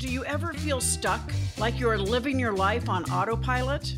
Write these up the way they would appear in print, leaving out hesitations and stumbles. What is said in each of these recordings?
Do you ever feel stuck, like you're living your life on autopilot?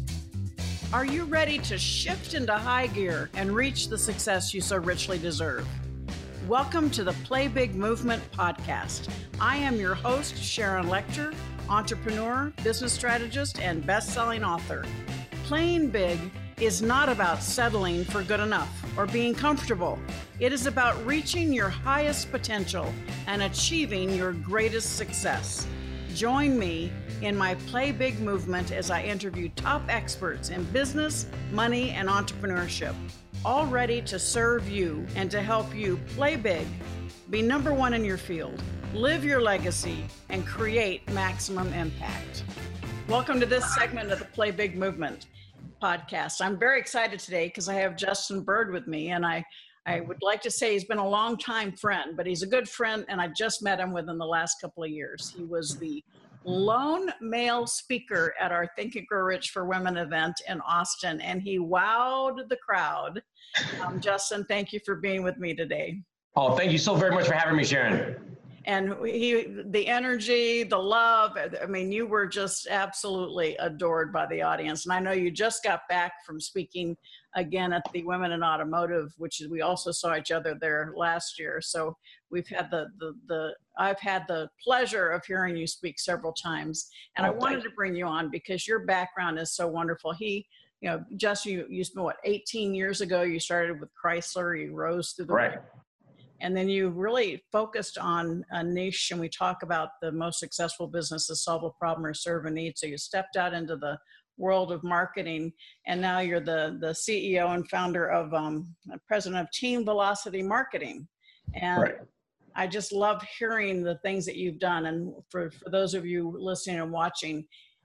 Are you ready to shift into high gear and reach the success you so richly deserve? Welcome to the Play Big Movement podcast. I am your host, Sharon Lechter, entrepreneur, business strategist, and best-selling author. Playing big is not about settling for good enough or being comfortable. It is about reaching your highest potential and achieving your greatest success. Join me in my Play Big movement as I interview top experts in business, money, and entrepreneurship, all ready to serve you and to help you play big, be number one in your field, live your legacy, and create maximum impact. Welcome to this segment of the Play Big Movement podcast. I'm very excited today because I have Justin Bird with me, and I would like to say he's been a long-time friend, but he's a good friend, and I just met him within the last couple of years. He was the lone male speaker at our Think and Grow Rich for Women event in Austin, and he wowed the crowd. Justin, thank you for being with me today. Oh, thank you so very much for having me, Sharon. And the energy, the love, I mean, you were just absolutely adored by the audience. And I know you just got back from speaking again at the Women in Automotive, which is, we also saw each other there last year. So we've had I've had the pleasure of hearing you speak several times. And I wanted to bring you on because your background is so wonderful. Justin, you spent 18 years ago, you started with Chrysler, you rose through the way. And then you really focused on a niche, and we talk about the most successful businesses solve a problem or serve a need. So you stepped out into the world of marketing, and now you're the CEO and founder of, president of Team Velocity Marketing. And I just love hearing the things that you've done. And for those of you listening and watching,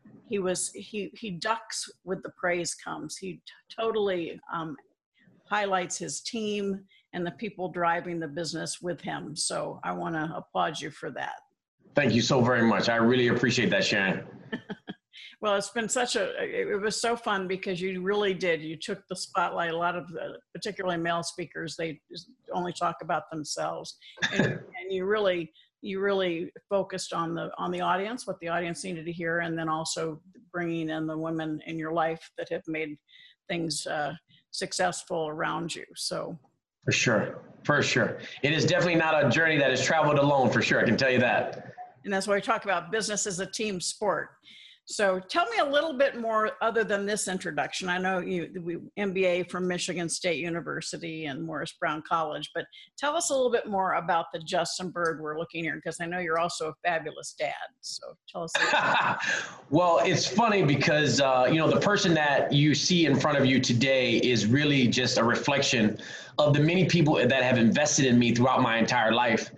he ducks with the praise comes. He totally highlights his team and the people driving the business with him. So I want to applaud you for that. Thank you so very much. I really appreciate that, Sharon. Well, it's been it was so fun because you really did. You took the spotlight. A lot of particularly male speakers, they just only talk about themselves. And you really focused on the audience, what the audience needed to hear, and then also bringing in the women in your life that have made things successful around you. So. For sure. It is definitely not a journey that is traveled alone, for sure. I can tell you that. And that's why we talk about business as a team sport. So tell me a little bit more other than this introduction. I know you MBA from Michigan State University and Morris Brown College, but tell us a little bit more about the Justin Bird we're looking here, because I know you're also a fabulous dad. So tell us. Well, it's funny because, the person that you see in front of you today is really just a reflection of the many people that have invested in me throughout my entire life.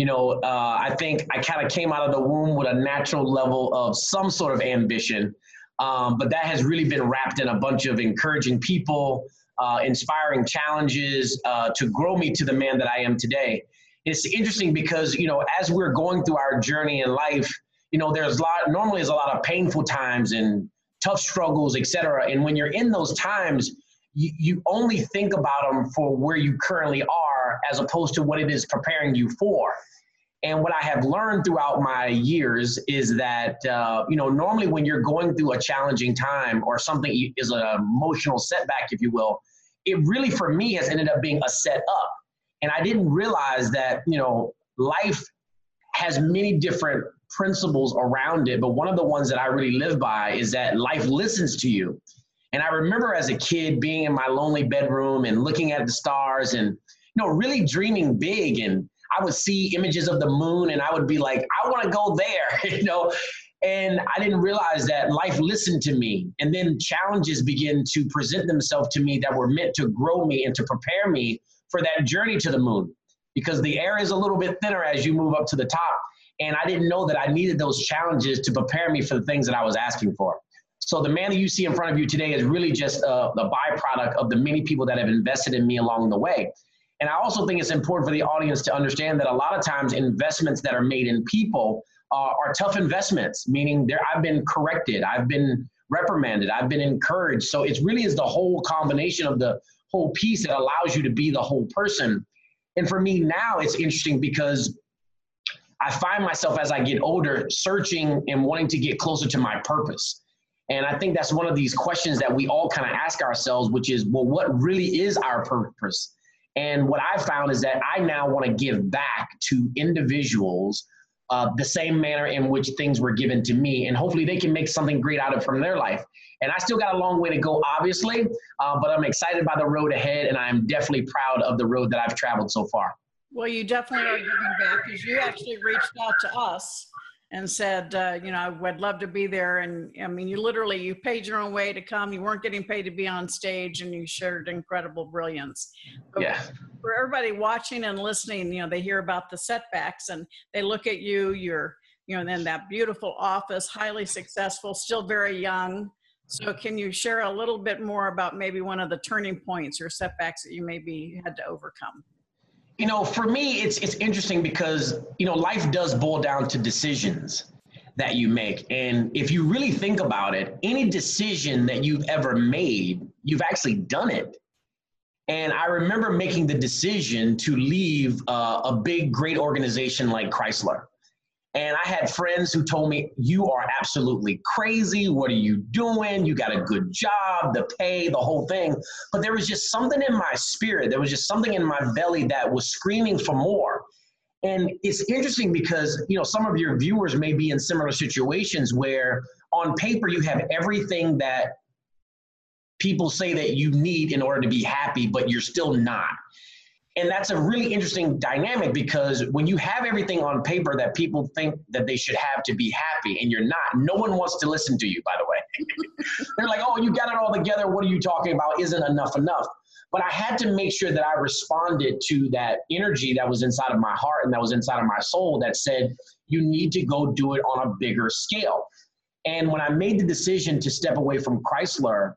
I think I kind of came out of the womb with a natural level of some sort of ambition, but that has really been wrapped in a bunch of encouraging people, inspiring challenges to grow me to the man that I am today. It's interesting because, as we're going through our journey in life, there's normally a lot of painful times and tough struggles, et cetera. And when you're in those times, you only think about them for where you currently are as opposed to what it is preparing you for. And what I have learned throughout my years is that, normally when you're going through a challenging time or something is an emotional setback, if you will, it really for me has ended up being a set up. And I didn't realize that, life has many different principles around it. But one of the ones that I really live by is that life listens to you. And I remember as a kid being in my lonely bedroom and looking at the stars and, really dreaming big. And I would see images of the moon and I would be like, I want to go there, and I didn't realize that life listened to me. And then challenges begin to present themselves to me that were meant to grow me and to prepare me for that journey to the moon, because the air is a little bit thinner as you move up to the top. And I didn't know that I needed those challenges to prepare me for the things that I was asking for. So the man that you see in front of you today is really just the byproduct of the many people that have invested in me along the way. And I also think it's important for the audience to understand that a lot of times investments that are made in people are tough investments, meaning I've been corrected, I've been reprimanded, I've been encouraged. So it really is the whole combination of the whole piece that allows you to be the whole person. And for me now, it's interesting because I find myself as I get older searching and wanting to get closer to my purpose. And I think that's one of these questions that we all kind of ask ourselves, which is, well, what really is our purpose? And what I found is that I now want to give back to individuals the same manner in which things were given to me. And hopefully they can make something great out of it from their life. And I still got a long way to go, obviously, but I'm excited by the road ahead. And I'm definitely proud of the road that I've traveled so far. Well, you definitely are giving back, because you actually reached out to us and said, you know, I would love to be there. And I mean, you paid your own way to come. You weren't getting paid to be on stage, and you shared incredible brilliance. But yeah. For everybody watching and listening, you know, they hear about the setbacks and they look at you, you're, you know, in that beautiful office, highly successful, still very young. So can you share a little bit more about maybe one of the turning points or setbacks that you maybe had to overcome? You know, for me, it's interesting because, you know, life does boil down to decisions that you make. And if you really think about it, any decision that you've ever made, you've actually done it. And I remember making the decision to leave a big, great organization like Chrysler. And I had friends who told me, you are absolutely crazy. What are you doing? You got a good job, the pay, the whole thing. But there was just something in my spirit. There was just something in my belly that was screaming for more. And it's interesting because, you know, some of your viewers may be in similar situations where on paper you have everything that people say that you need in order to be happy, but you're still not. And that's a really interesting dynamic, because when you have everything on paper that people think that they should have to be happy and you're not, no one wants to listen to you, by the way. They're like, oh, you got it all together. What are you talking about? Isn't enough enough? But I had to make sure that I responded to that energy that was inside of my heart and that was inside of my soul that said, you need to go do it on a bigger scale. And when I made the decision to step away from Chrysler,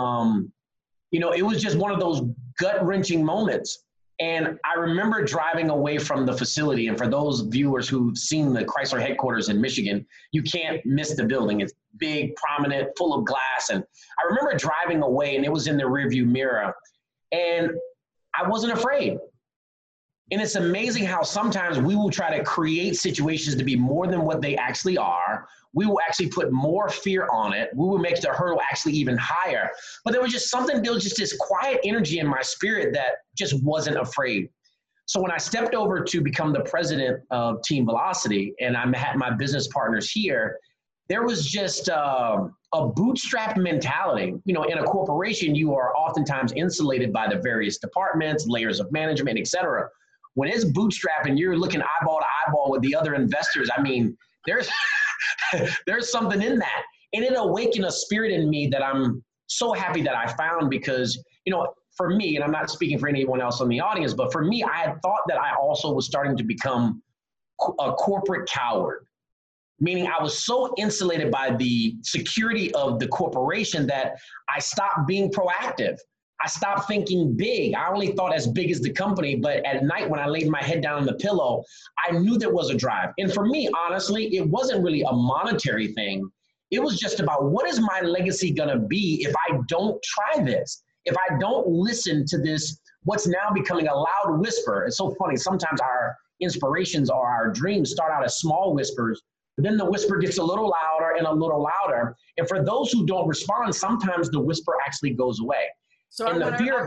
you know, it was just one of those gut-wrenching moments. And I remember driving away from the facility. And for those viewers who've seen the Chrysler headquarters in Michigan, you can't miss the building. It's big, prominent, full of glass. And I remember driving away, and it was in the rearview mirror. And I wasn't afraid. And it's amazing how sometimes we will try to create situations to be more than what they actually are. We will actually put more fear on it. We will make the hurdle actually even higher. But there was just this quiet energy in my spirit that just wasn't afraid. So when I stepped over to become the president of Team Velocity, and I had my business partners here, there was just a bootstrap mentality. You know, in a corporation, you are oftentimes insulated by the various departments, layers of management, et cetera. When it's bootstrap and you're looking eyeball to eyeball with the other investors, I mean, there's something in that. And it awakened a spirit in me that I'm so happy that I found, because, you know, for me, and I'm not speaking for anyone else in the audience, but for me, I had thought that I also was starting to become a corporate coward, meaning I was so insulated by the security of the corporation that I stopped being proactive. I stopped thinking big. I only thought as big as the company, but at night when I laid my head down on the pillow, I knew there was a drive. And for me, honestly, it wasn't really a monetary thing. It was just about, what is my legacy gonna be if I don't try this? If I don't listen to this, what's now becoming a loud whisper. It's so funny. Sometimes our inspirations or our dreams start out as small whispers, but then the whisper gets a little louder and a little louder. And for those who don't respond, sometimes the whisper actually goes away. So I want you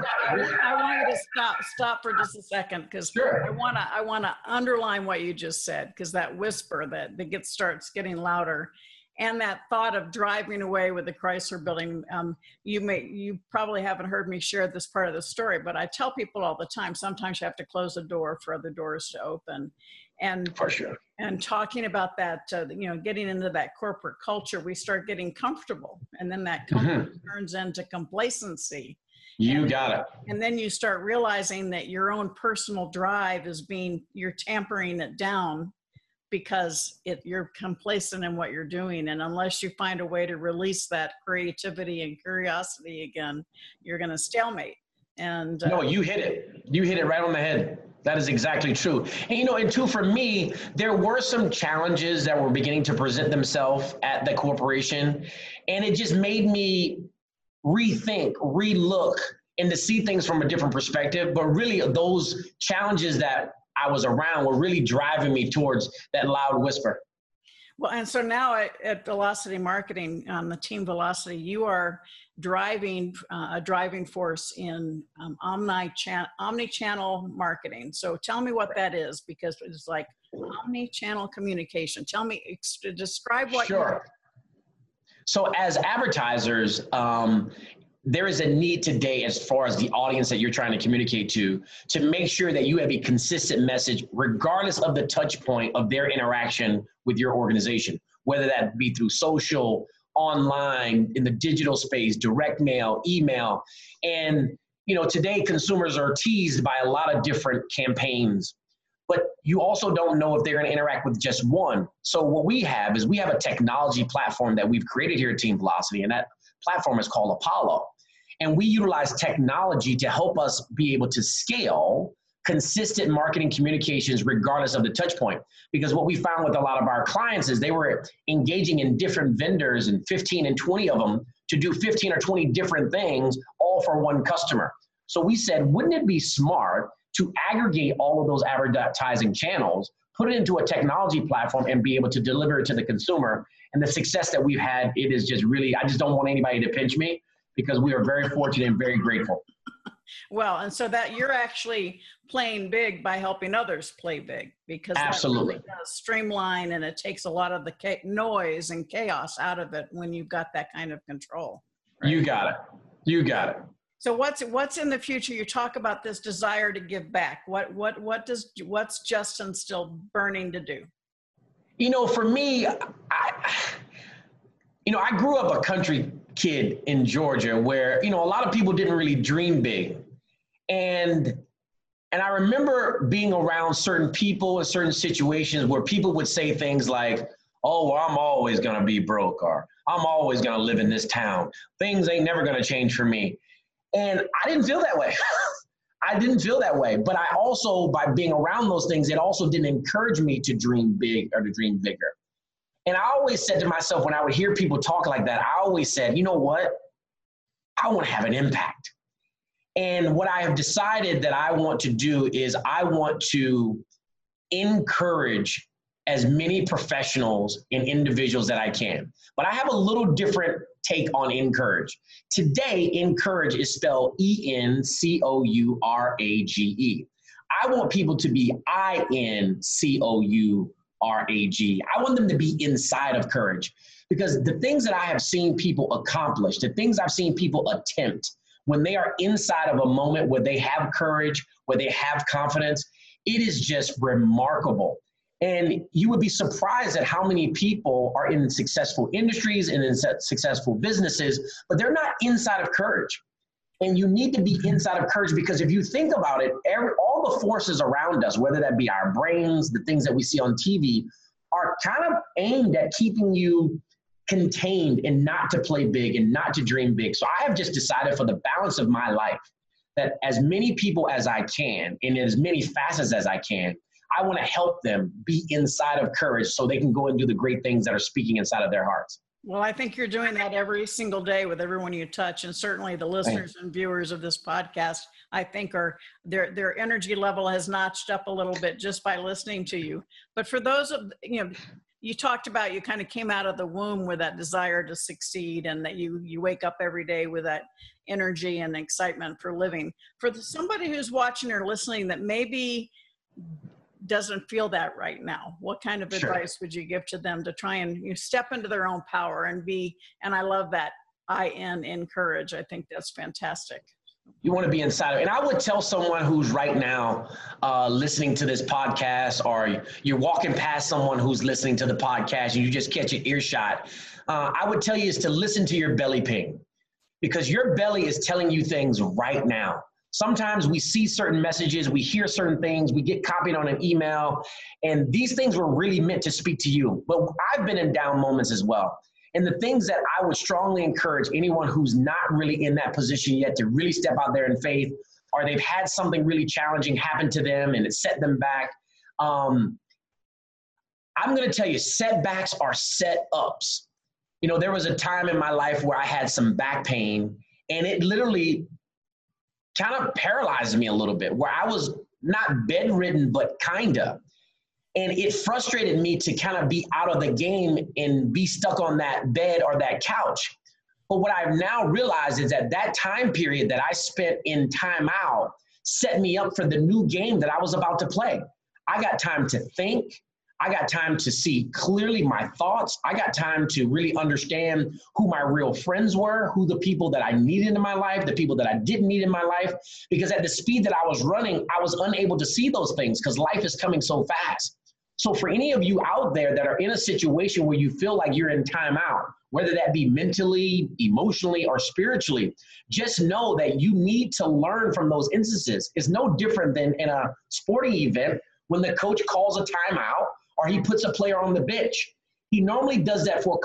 to stop for just a second, because sure. I want to underline what you just said, because that whisper that starts getting louder, and that thought of driving away with the Chrysler building. You probably haven't heard me share this part of the story, but I tell people all the time, sometimes you have to close a door for other doors to open. And for sure. And talking about that, you know, getting into that corporate culture, we start getting comfortable, and then that comfort turns into complacency. You got it. And then you start realizing that your own personal drive you're tampering it down, because you're complacent in what you're doing. And unless you find a way to release that creativity and curiosity again, you're going to stalemate. And no, you hit it. You hit it right on the head. That is exactly true. And, you know, and too, for me, there were some challenges that were beginning to present themselves at the corporation. And it just made me rethink, relook, and to see things from a different perspective. But really, those challenges that I was around were really driving me towards that loud whisper. Well, and so now at Velocity Marketing, the team Velocity, you are driving a driving force in omni-channel marketing. So tell me what that is, because it's like omni-channel communication. Tell me, describe what. Sure. So as advertisers, there is a need today, as far as the audience that you're trying to communicate to make sure that you have a consistent message, regardless of the touch point of their interaction with your organization, whether that be through social, online, in the digital space, direct mail, email. And, today consumers are teased by a lot of different campaigns, but you also don't know if they're going to interact with just one. So what we have is a technology platform that we've created here at Team Velocity, and that platform is called Apollo. And we utilize technology to help us be able to scale consistent marketing communications regardless of the touch point. Because what we found with a lot of our clients is they were engaging in different vendors, and 15 and 20 of them, to do 15 or 20 different things, all for one customer. So we said, wouldn't it be smart to aggregate all of those advertising channels, put it into a technology platform, and be able to deliver it to the consumer? And the success that we've had, it is just really, I just don't want anybody to pinch me, because we are very fortunate and very grateful. Well, and so that you're actually playing big by helping others play big, because absolutely, that really does streamline, and it takes a lot of the noise and chaos out of it when you've got that kind of control. Right? You got it. You got it. So what's in the future? You talk about this desire to give back. What's Justin still burning to do? For me, I grew up a country kid in Georgia where, a lot of people didn't really dream big. And I remember being around certain people in certain situations where people would say things like, oh, well, I'm always going to be broke, or I'm always going to live in this town. Things ain't never going to change for me. And I didn't feel that way. I didn't feel that way. But I also, by being around those things, it also didn't encourage me to dream big or to dream bigger. And I always said to myself, when I would hear people talk like that, I always said, you know what? I want to have an impact. And what I have decided that I want to do is I want to encourage as many professionals and individuals that I can. But I have a little different take on encourage. Today, encourage is spelled ENCOURAGE. I want people to be INCOURAGE. I want them to be inside of courage, because the things that I have seen people accomplish, the things I've seen people attempt, when they are inside of a moment where they have courage, where they have confidence, it is just remarkable. And you would be surprised at how many people are in successful industries and in successful businesses, but they're not inside of courage. And you need to be inside of courage, because if you think about it, all the forces around us, whether that be our brains, the things that we see on TV, are kind of aimed at keeping you contained and not to play big and not to dream big. So I have just decided, for the balance of my life, that as many people as I can, in as many facets as I can, I want to help them be inside of courage so they can go and do the great things that are speaking inside of their hearts. Well, I think you're doing that every single day with everyone you touch, and certainly the listeners and viewers of this podcast, I think their energy level has notched up a little bit just by listening to you. But for those of, you talked about, you kind of came out of the womb with that desire to succeed, and that you wake up every day with that energy and excitement for living. For somebody who's watching or listening that maybe doesn't feel that right now, what kind of advice would you give to them to try and step into their own power and be, and I love that encourage. I think that's fantastic. You want to be inside of it. And I would tell someone who's right now listening to this podcast, or you're walking past someone who's listening to the podcast and you just catch an earshot, I would tell you is to listen to your belly ping, because your belly is telling you things right now. Sometimes we see certain messages, we hear certain things, we get copied on an email, and these things were really meant to speak to you. But I've been in down moments as well. And the things that I would strongly encourage anyone who's not really in that position yet to really step out there in faith, or they've had something really challenging happen to them and it set them back. I'm going to tell you, setbacks are set-ups. There was a time in my life where I had some back pain, and it literally kind of paralyzed me a little bit, where I was not bedridden, but kinda. And it frustrated me to kind of be out of the game and be stuck on that bed or that couch. But what I've now realized is that time period that I spent in timeout set me up for the new game that I was about to play. I got time to think. I got time to see clearly my thoughts. I got time to really understand who my real friends were, who the people that I needed in my life, the people that I didn't need in my life. Because at the speed that I was running, I was unable to see those things because life is coming so fast. So for any of you out there that are in a situation where you feel like you're in timeout, whether that be mentally, emotionally, or spiritually, just know that you need to learn from those instances. It's no different than in a sporting event when the coach calls a timeout or he puts a player on the bench. He or she normally does that for a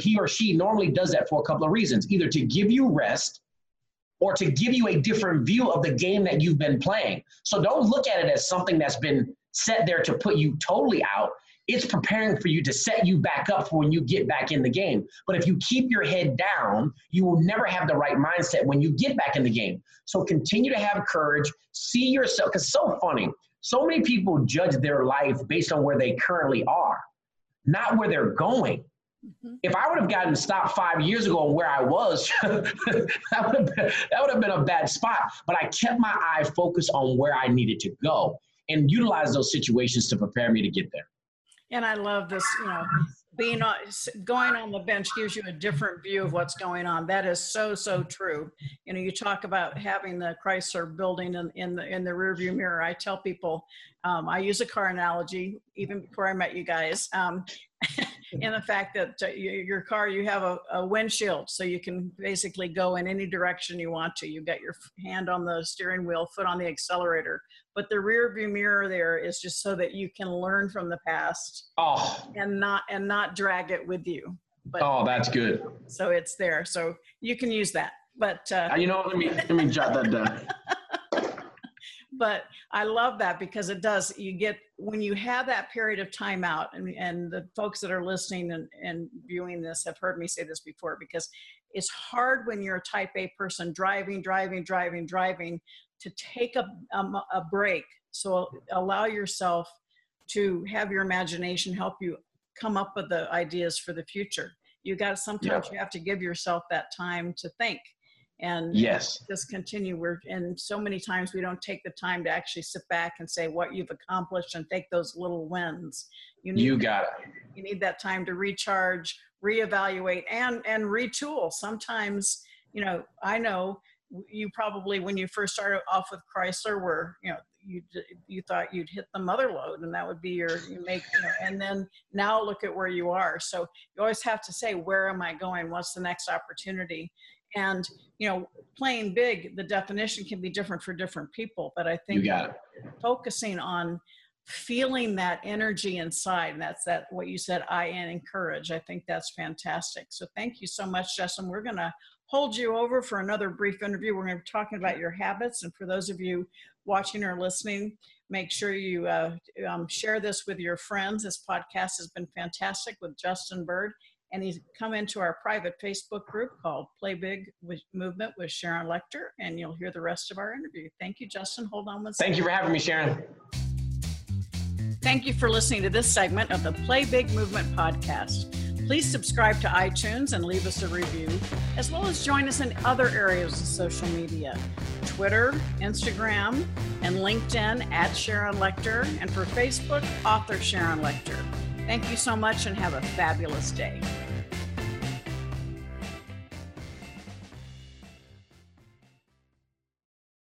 couple of reasons, either to give you rest or to give you a different view of the game that you've been playing. So don't look at it as something that's been set there to put you totally out. It's preparing for you to set you back up for when you get back in the game. But if you keep your head down, you will never have the right mindset when you get back in the game. So continue to have courage, see yourself, because it's so funny. So many people judge their life based on where they currently are, not where they're going. Mm-hmm. If I would have gotten stopped 5 years ago where I was, that would have been a bad spot. But I kept my eye focused on where I needed to go and utilize those situations to prepare me to get there. And I love this, going on the bench gives you a different view of what's going on. That is so, so true. You talk about having the Chrysler building in the rearview mirror. I tell people, I use a car analogy even before I met you guys. In the fact that your car, you have a windshield, so you can basically go in any direction you want to. You've got your hand on the steering wheel, foot on the accelerator. But the rear view mirror there is just so that you can learn from the past and not drag it with you. But, that's good. So it's there. So you can use that. But let me jot that down. But I love that because it does, when you have that period of time out, and the folks that are listening and viewing this have heard me say this before, because it's hard when you're a type A person driving, to take a break. So allow yourself to have your imagination help you come up with the ideas for the future. You have to give yourself that time to think. And just continue. And so many times we don't take the time to actually sit back and say what you've accomplished and take those little wins. You need that time to recharge, reevaluate, and retool. Sometimes, I know you probably, when you first started off with Chrysler, you thought you'd hit the mother load and that would be and then now look at where you are. So you always have to say, where am I going? What's the next opportunity? And, playing big, the definition can be different for different people, but I think focusing on feeling that energy inside, and that's what you said, I encourage. I think that's fantastic. So thank you so much, Justin. We're going to hold you over for another brief interview. We're going to be talking about your habits. And for those of you watching or listening, make sure you share this with your friends. This podcast has been fantastic with Justin Bird. And he's come into our private Facebook group called Play Big Movement with Sharon Lechter, and you'll hear the rest of our interview. Thank you, Justin. Hold on one second. Thank you for having me, Sharon. Thank you for listening to this segment of the Play Big Movement podcast. Please subscribe to iTunes and leave us a review, as well as join us in other areas of social media, Twitter, Instagram, and LinkedIn at Sharon Lechter, and for Facebook, author Sharon Lechter. Thank you so much and have a fabulous day.